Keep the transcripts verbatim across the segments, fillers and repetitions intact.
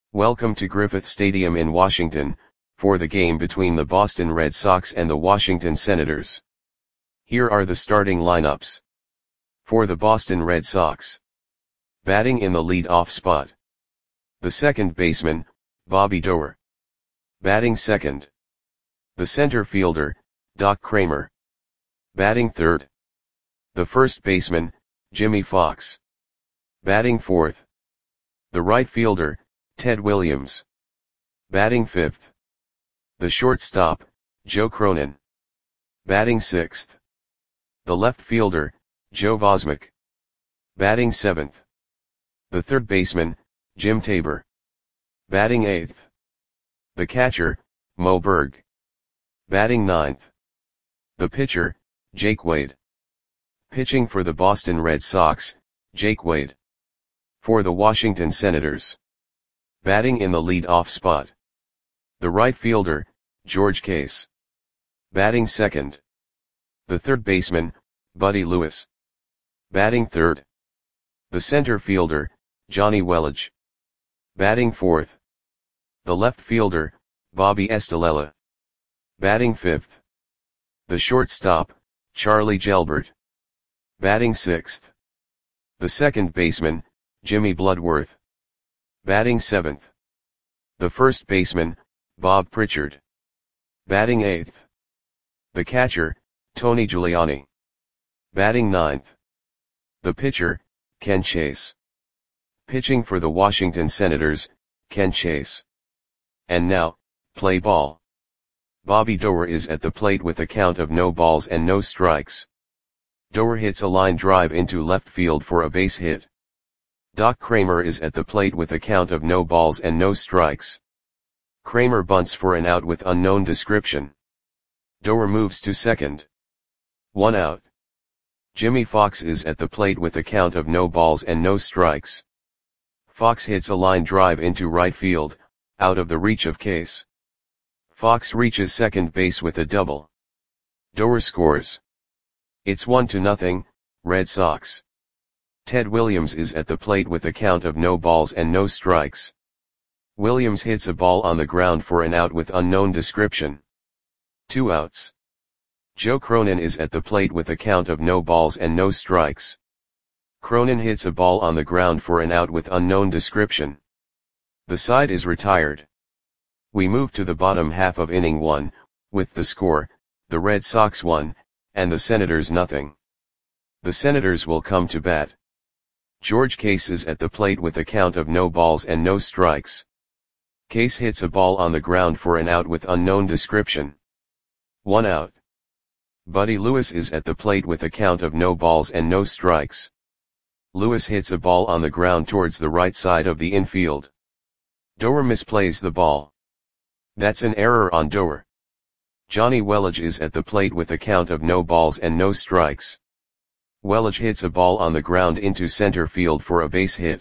Welcome to Griffith Stadium in Washington, for the game between the Boston Red Sox and the Washington Senators. Here are the starting lineups. For the Boston Red Sox. Batting in the lead-off spot. The second baseman, Bobby Doerr. Batting second. The center fielder, Doc Cramer. Batting third. The first baseman, Jimmie Foxx. Batting fourth. The right fielder, Ted Williams. Batting fifth. The shortstop, Joe Cronin. Batting sixth. The left fielder, Joe Vosmek. Batting seventh. The third baseman, Jim Tabor. Batting eighth. The catcher, Moe Berg. Batting ninth. The pitcher, Jake Wade. Pitching for the Boston Red Sox, Jake Wade. For the Washington Senators. Batting in the lead-off spot. The right fielder, George Case. Batting second. The third baseman, Buddy Lewis. Batting third. The center fielder, Johnny Welage. Batting fourth. The left fielder, Bobby Estalella. Batting fifth. The shortstop, Charlie Gelbert. Batting sixth. The second baseman, Jimmy Bloodworth. Batting seventh. The first baseman, Bob Pritchard. Batting eighth. The catcher, Tony Giuliani. Batting ninth. The pitcher, Ken Chase. Pitching for the Washington Senators, Ken Chase. And now, play ball. Bobby Doerr is at the plate with a count of no balls and no strikes. Doerr hits a line drive into left field for a base hit. Doc Cramer is at the plate with a count of no balls and no strikes. Cramer bunts for an out with unknown description. Doerr moves to second. One out. Jimmie Foxx is at the plate with a count of no balls and no strikes. Foxx hits a line drive into right field, out of the reach of Case. Foxx reaches second base with a double. Doerr scores. It's one to nothing, Red Sox. Ted Williams is at the plate with a count of no balls and no strikes. Williams hits a ball on the ground for an out with unknown description. Two outs. Joe Cronin is at the plate with a count of no balls and no strikes. Cronin hits a ball on the ground for an out with unknown description. The side is retired. We move to the bottom half of inning one, with the score, the Red Sox one, and the Senators nothing. The Senators will come to bat. George Case is at the plate with a count of no balls and no strikes. Case hits a ball on the ground for an out with unknown description. One out. Buddy Lewis is at the plate with a count of no balls and no strikes. Lewis hits a ball on the ground towards the right side of the infield. Doerr misplays the ball. That's an error on Doerr. Johnny Welage is at the plate with a count of no balls and no strikes. Welage hits a ball on the ground into center field for a base hit.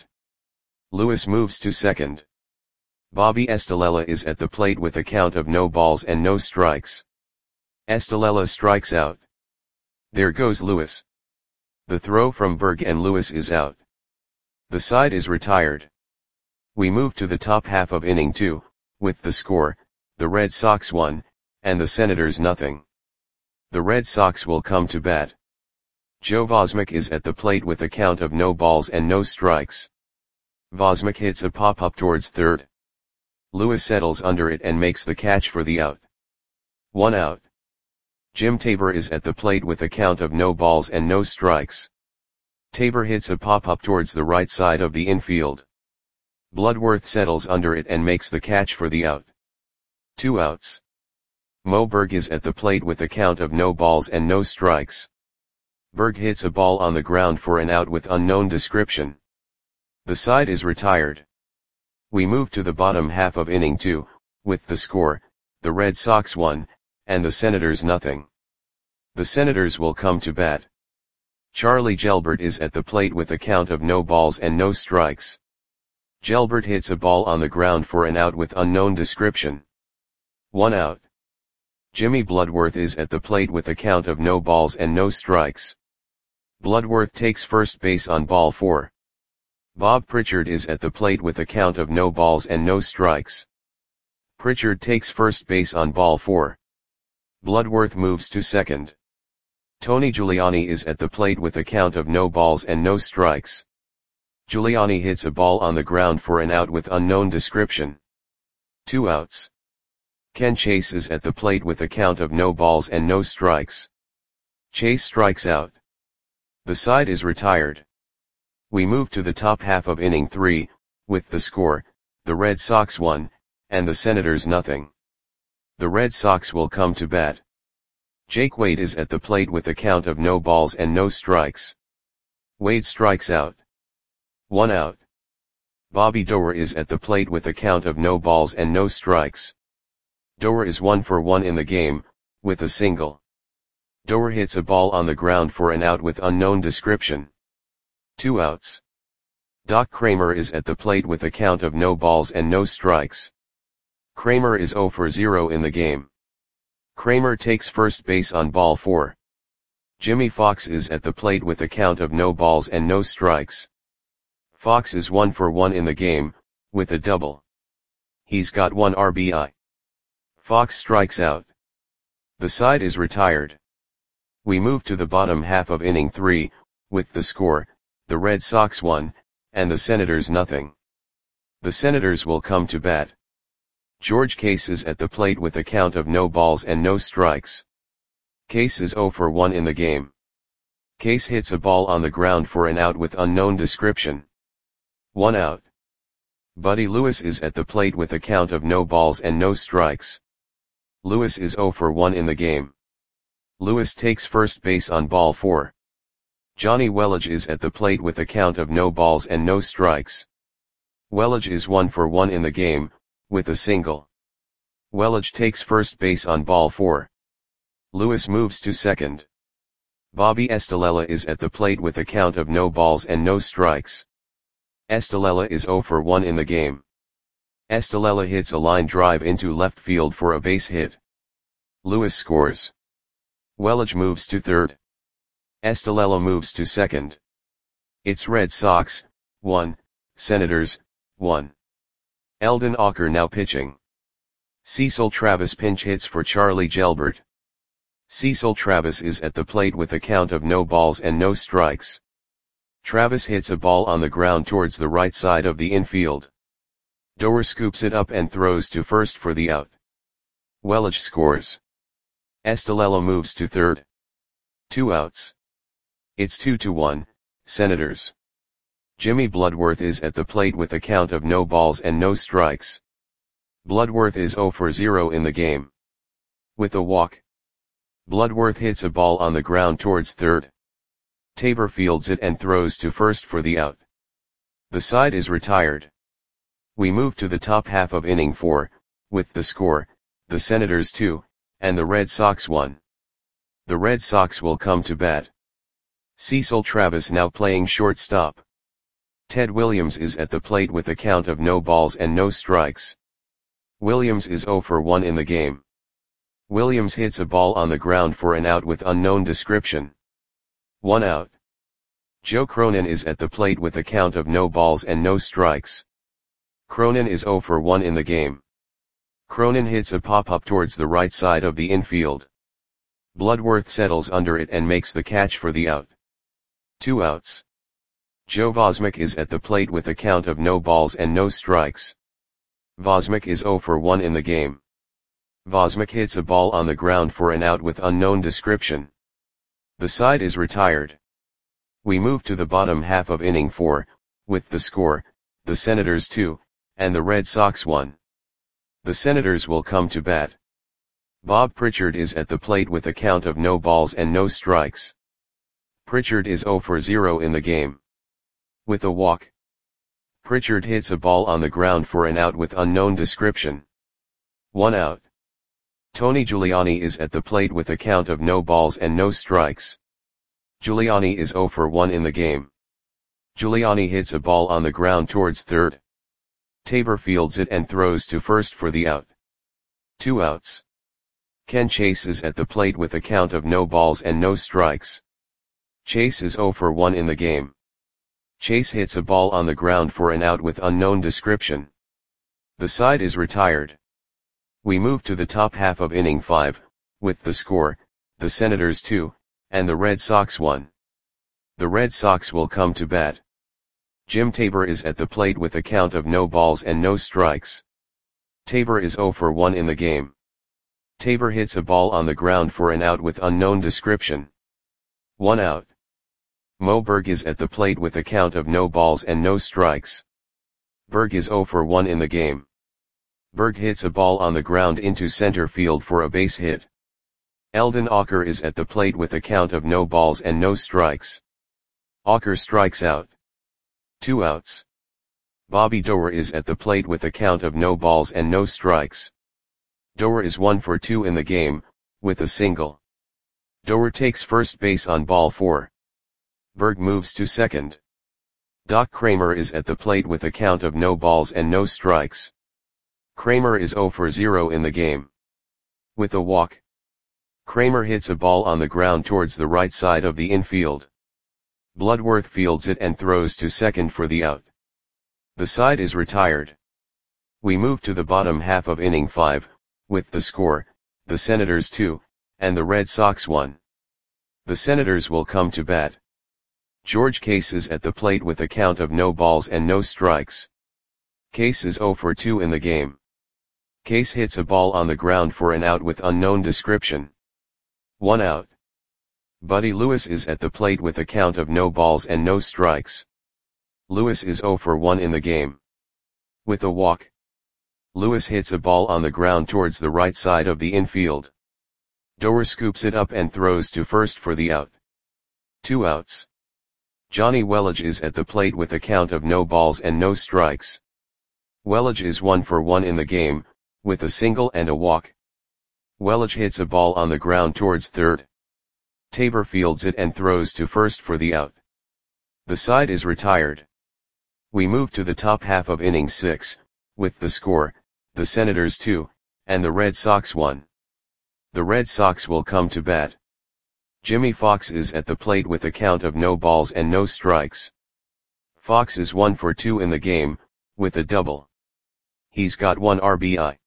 Lewis moves to second. Bobby Estalella is at the plate with a count of no balls and no strikes. Estalella strikes out. There goes Lewis. The throw from Berg and Lewis is out. The side is retired. We move to the top half of inning two, with the score, the Red Sox one, and the Senators nothing. The Red Sox will come to bat. Joe Vosmek is at the plate with a count of no balls and no strikes. Vosmek hits a pop-up towards third. Lewis settles under it and makes the catch for the out. One out. Jim Tabor is at the plate with a count of no balls and no strikes. Tabor hits a pop-up towards the right side of the infield. Bloodworth settles under it and makes the catch for the out. Two outs. Moe Berg is at the plate with a count of no balls and no strikes. Berg hits a ball on the ground for an out with unknown description. The side is retired. We move to the bottom half of inning two, with the score, the Red Sox one, and the Senators nothing. The Senators will come to bat. Charlie Gelbert is at the plate with a count of no balls and no strikes. Gelbert hits a ball on the ground for an out with unknown description. One out. Jimmy Bloodworth is at the plate with a count of no balls and no strikes. Bloodworth takes first base on ball four. Bob Pritchard is at the plate with a count of no balls and no strikes. Pritchard takes first base on ball four. Bloodworth moves to second. Tony Giuliani is at the plate with a count of no balls and no strikes. Giuliani hits a ball on the ground for an out with unknown description. Two outs. Ken Chase is at the plate with a count of no balls and no strikes. Chase strikes out. The side is retired. We move to the top half of inning three, with the score, the Red Sox one, and the Senators nothing. The Red Sox will come to bat. Jake Wade is at the plate with a count of no balls and no strikes. Wade strikes out. One out. Bobby Doerr is at the plate with a count of no balls and no strikes. Doerr is one for one in the game, with a single. Doerr hits a ball on the ground for an out with unknown description. Two outs. Doc Kramer is at the plate with a count of no balls and no strikes. Kramer is zero for zero in the game. Kramer takes first base on ball four. Jimmy Fox is at the plate with a count of no balls and no strikes. Fox is one for one in the game, with a double. He's got one R B I. Fox strikes out. The side is retired. We move to the bottom half of inning three, with the score, the Red Sox one, and the Senators nothing. The Senators will come to bat. George Case is at the plate with a count of no balls and no strikes. Case is zero for one in the game. Case hits a ball on the ground for an out with unknown description. One out. Buddy Lewis is at the plate with a count of no balls and no strikes. Lewis is zero for one in the game. Lewis takes first base on ball four. Johnny Welage is at the plate with a count of no balls and no strikes. Welage is one for one in the game, with a single. Welage takes first base on ball four. Lewis moves to second. Bobby Estalella is at the plate with a count of no balls and no strikes. Estalella is zero for one in the game. Estalella hits a line drive into left field for a base hit. Lewis scores. Welage moves to third. Estalella moves to second. It's Red Sox, one, Senators, one. Eldon Auker now pitching. Cecil Travis pinch hits for Charlie Gelbert. Cecil Travis is at the plate with a count of no balls and no strikes. Travis hits a ball on the ground towards the right side of the infield. Doerr scoops it up and throws to first for the out. Welage scores. Estalella moves to third. Two outs. It's two to one, Senators. Jimmy Bloodworth is at the plate with a count of no balls and no strikes. Bloodworth is zero for zero in the game. With a walk. Bloodworth hits a ball on the ground towards third. Tabor fields it and throws to first for the out. The side is retired. We move to the top half of inning four, with the score, the Senators two, and the Red Sox one. The Red Sox will come to bat. Cecil Travis now playing shortstop. Ted Williams is at the plate with a count of no balls and no strikes. Williams is zero for one in the game. Williams hits a ball on the ground for an out with unknown description. One out. Joe Cronin is at the plate with a count of no balls and no strikes. Cronin is zero for one in the game. Cronin hits a pop-up towards the right side of the infield. Bloodworth settles under it and makes the catch for the out. Two outs. Joe Vosmick is at the plate with a count of no balls and no strikes. Vosmick is zero for one in the game. Vosmick hits a ball on the ground for an out with unknown description. The side is retired. We move to the bottom half of inning four, with the score, the Senators two, and the Red Sox one. The Senators will come to bat. Bob Pritchard is at the plate with a count of no balls and no strikes. Pritchard is zero for zero in the game. With a walk. Pritchard hits a ball on the ground for an out with unknown description. One out. Tony Giuliani is at the plate with a count of no balls and no strikes. Giuliani is zero for one in the game. Giuliani hits a ball on the ground towards third. Tabor fields it and throws to first for the out. Two outs. Ken Chase is at the plate with a count of no balls and no strikes. Chase is zero for one in the game. Chase hits a ball on the ground for an out with unknown description. The side is retired. We move to the top half of inning five, with the score, the Senators two, and the Red Sox one. The Red Sox will come to bat. Jim Tabor is at the plate with a count of no balls and no strikes. Tabor is oh for one in the game. Tabor hits a ball on the ground for an out with unknown description. One out. Mo Berg is at the plate with a count of no balls and no strikes. Berg is oh for one in the game. Berg hits a ball on the ground into center field for a base hit. Eldon Auker is at the plate with a count of no balls and no strikes. Auker strikes out. Two outs. Bobby Doerr is at the plate with a count of no balls and no strikes. Doerr is one for two in the game, with a single. Doerr takes first base on ball four. Berg moves to second. Doc Kramer is at the plate with a count of no balls and no strikes. Kramer is oh for zero in the game. With a walk. Kramer hits a ball on the ground towards the right side of the infield. Bloodworth fields it and throws to second for the out. The side is retired. We move to the bottom half of inning five, with the score, the Senators two, and the Red Sox one. The Senators will come to bat. George Case is at the plate with a count of no balls and no strikes. Case is oh for two in the game. Case hits a ball on the ground for an out with unknown description. One out. Buddy Lewis is at the plate with a count of no balls and no strikes. Lewis is oh for one in the game. With a walk. Lewis hits a ball on the ground towards the right side of the infield. Doerr scoops it up and throws to first for the out. Two outs. Johnny Welage is at the plate with a count of no balls and no strikes. Welage is one for one in the game, with a single and a walk. Welage hits a ball on the ground towards third. Tabor fields it and throws to first for the out. The side is retired. We move to the top half of inning six, with the score, the Senators two, and the Red Sox one. The Red Sox will come to bat. Jimmy Fox is at the plate with a count of no balls and no strikes. Fox is one for two in the game, with a double. He's got one R B I.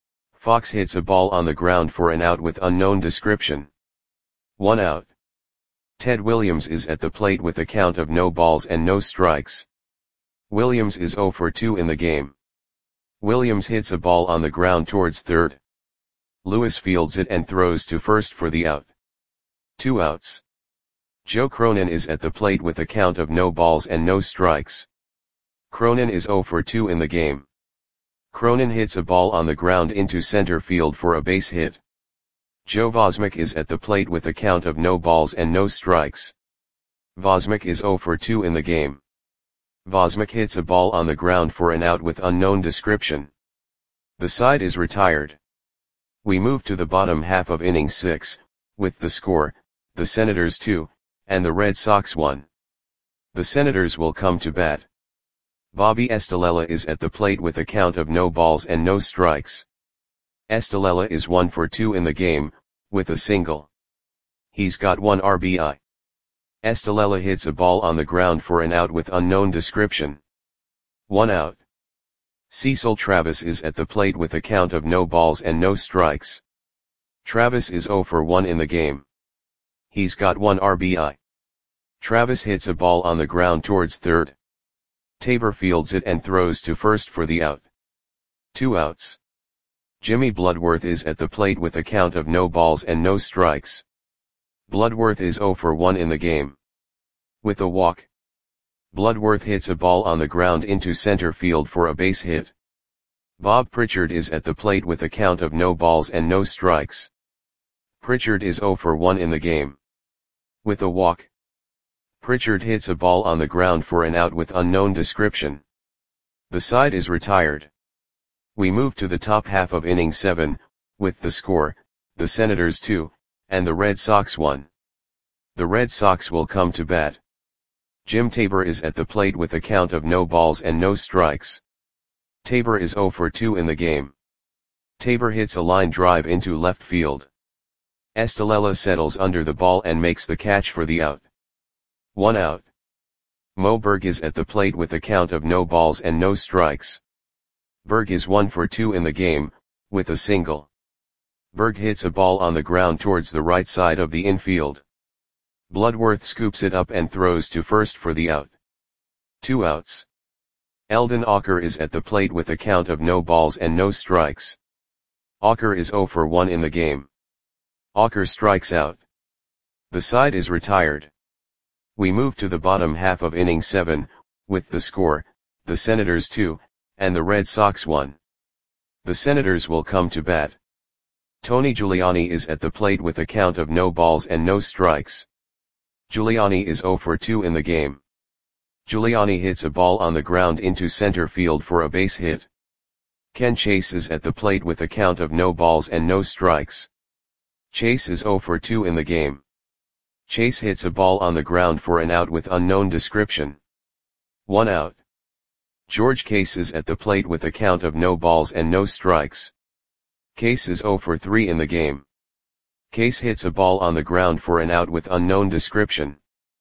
Fox hits a ball on the ground for an out with unknown description. One out. Ted Williams is at the plate with a count of no balls and no strikes. Williams is oh for two in the game. Williams hits a ball on the ground towards third. Lewis fields it and throws to first for the out. Two outs. Joe Cronin is at the plate with a count of no balls and no strikes. Cronin is oh for two in the game. Cronin hits a ball on the ground into center field for a base hit. Joe Vosmick is at the plate with a count of no balls and no strikes. Vosmick is oh for two in the game. Vosmick hits a ball on the ground for an out with unknown description. The side is retired. We move to the bottom half of inning six, with the score, the Senators two, and the Red Sox one. The Senators will come to bat. Bobby Estalella is at the plate with a count of no balls and no strikes. Estalella is one for two in the game, with a single. He's got one R B I. Estalella hits a ball on the ground for an out with unknown description. One out. Cecil Travis is at the plate with a count of no balls and no strikes. Travis is oh for one in the game. He's got one R B I. Travis hits a ball on the ground towards third. Tabor fields it and throws to first for the out. Two outs. Jimmy Bloodworth is at the plate with a count of no balls and no strikes. Bloodworth is oh for one in the game. With a walk. Bloodworth hits a ball on the ground into center field for a base hit. Bob Pritchard is at the plate with a count of no balls and no strikes. Pritchard is oh for one in the game. With a walk. Pritchard hits a ball on the ground for an out with unknown description. The side is retired. We move to the top half of inning seven, with the score, the Senators two, and the Red Sox one. The Red Sox will come to bat. Jim Tabor is at the plate with a count of no balls and no strikes. Tabor is oh for two in the game. Tabor hits a line drive into left field. Estalella settles under the ball and makes the catch for the out. One out. Mo Berg is at the plate with a count of no balls and no strikes. Berg is one for two in the game, with a single. Berg hits a ball on the ground towards the right side of the infield. Bloodworth scoops it up and throws to first for the out. Two outs. Eldon Ocker is at the plate with a count of no balls and no strikes. Ocker is zero for one in the game. Ocker strikes out. The side is retired. We move to the bottom half of inning seven, with the score, the Senators two, and the Red Sox one. The Senators will come to bat. Tony Giuliani is at the plate with a count of no balls and no strikes. Giuliani is zero for two in the game. Giuliani hits a ball on the ground into center field for a base hit. Ken Chase is at the plate with a count of no balls and no strikes. Chase is zero for two in the game. Chase hits a ball on the ground for an out with unknown description. One out. George Case is at the plate with a count of no balls and no strikes. Case is zero for three in the game. Case hits a ball on the ground for an out with unknown description.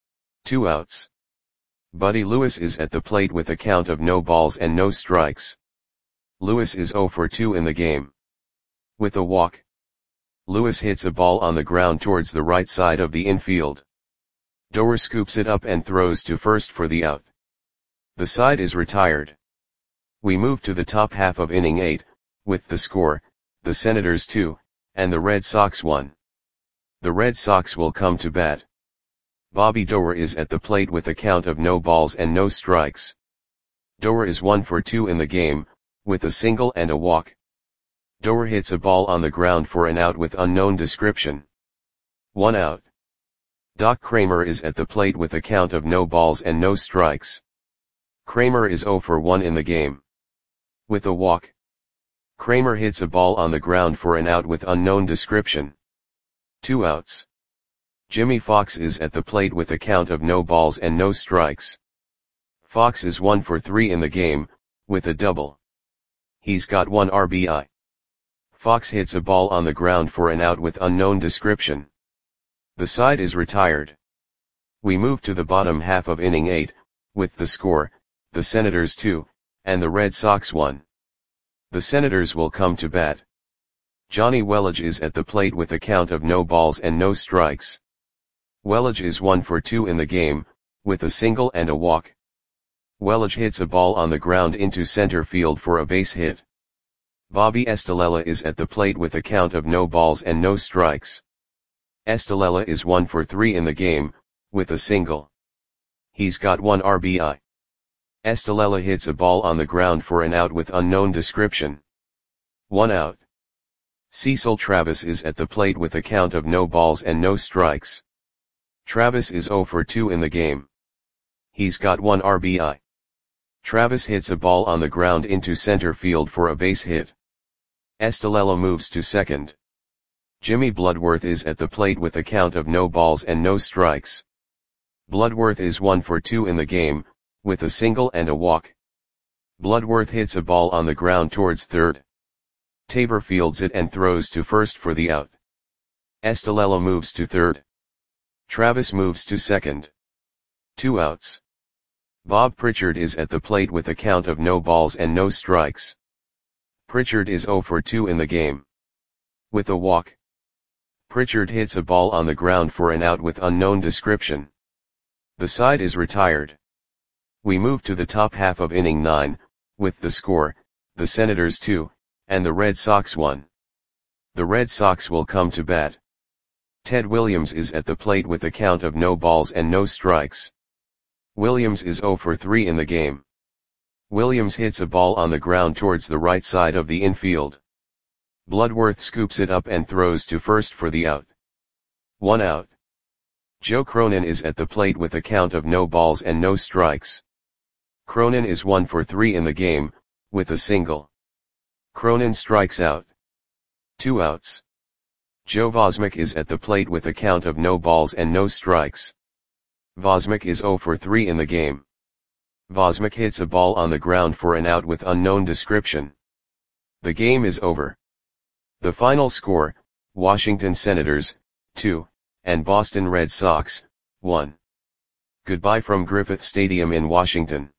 Two outs. Buddy Lewis is at the plate with a count of no balls and no strikes. Lewis is zero for two in the game. With a walk. Lewis hits a ball on the ground towards the right side of the infield. Doer scoops it up and throws to first for the out. The side is retired. We move to the top half of inning eight, with the score, the Senators two, and the Red Sox one. The Red Sox will come to bat. Bobby Doer is at the plate with a count of no balls and no strikes. Doer is one for two in the game, with a single and a walk. Doer hits a ball on the ground for an out with unknown description. One out. Doc Kramer is at the plate with a count of no balls and no strikes. Kramer is zero for one in the game. With a walk. Kramer hits a ball on the ground for an out with unknown description. Two outs. Jimmy Fox is at the plate with a count of no balls and no strikes. Fox is one for three in the game, with a double. He's got one R B I. Fox hits a ball on the ground for an out with unknown description. The side is retired. We move to the bottom half of inning eight, with the score, the Senators two, and the Red Sox one. The Senators will come to bat. Johnny Welage is at the plate with a count of no balls and no strikes. Welage is one for two in the game, with a single and a walk. Welage hits a ball on the ground into center field for a base hit. Bobby Estalella is at the plate with a count of no balls and no strikes. Estalella is one for three in the game, with a single. He's got one R B I. Estalella hits a ball on the ground for an out with unknown description. One out. Cecil Travis is at the plate with a count of no balls and no strikes. Travis is zero for two in the game. He's got one R B I. Travis hits a ball on the ground into center field for a base hit. Estalella moves to second. Jimmy Bloodworth is at the plate with a count of no balls and no strikes. Bloodworth is one for two in the game, with a single and a walk. Bloodworth hits a ball on the ground towards third. Tabor fields it and throws to first for the out. Estalella moves to third. Travis moves to second. Two outs. Bob Pritchard is at the plate with a count of no balls and no strikes. Pritchard is zero for two in the game. With a walk. Pritchard hits a ball on the ground for an out with unknown description. The side is retired. We move to the top half of inning nine, with the score, the Senators two, and the Red Sox one. The Red Sox will come to bat. Ted Williams is at the plate with a count of no balls and no strikes. Williams is zero for three in the game. Williams hits a ball on the ground towards the right side of the infield. Bloodworth scoops it up and throws to first for the out. One out. Joe Cronin is at the plate with a count of no balls and no strikes. Cronin is one for three in the game, with a single. Cronin strikes out. Two outs. Joe Vosmick is at the plate with a count of no balls and no strikes. Vosmick is zero for three in the game. Vosmick hits a ball on the ground for an out with unknown description. The game is over. The final score, Washington Senators, two, and Boston Red Sox, one. Goodbye from Griffith Stadium in Washington.